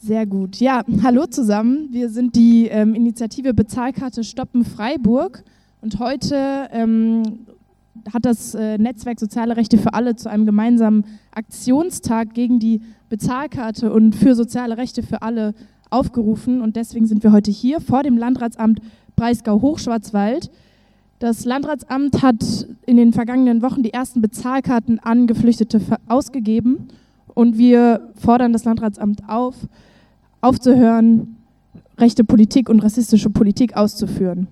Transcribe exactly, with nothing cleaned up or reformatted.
Sehr gut. Ja, hallo zusammen. Wir sind die ähm, Initiative Bezahlkarte Stoppen Freiburg und heute ähm, hat das äh, Netzwerk Soziale Rechte für alle zu einem gemeinsamen Aktionstag gegen die Bezahlkarte und für soziale Rechte für alle aufgerufen und deswegen sind wir heute hier vor dem Landratsamt Breisgau-Hochschwarzwald. Das Landratsamt hat in den vergangenen Wochen die ersten Bezahlkarten an Geflüchtete ausgegeben und wir fordern das Landratsamt auf, aufzuhören, rechte Politik und rassistische Politik auszuführen.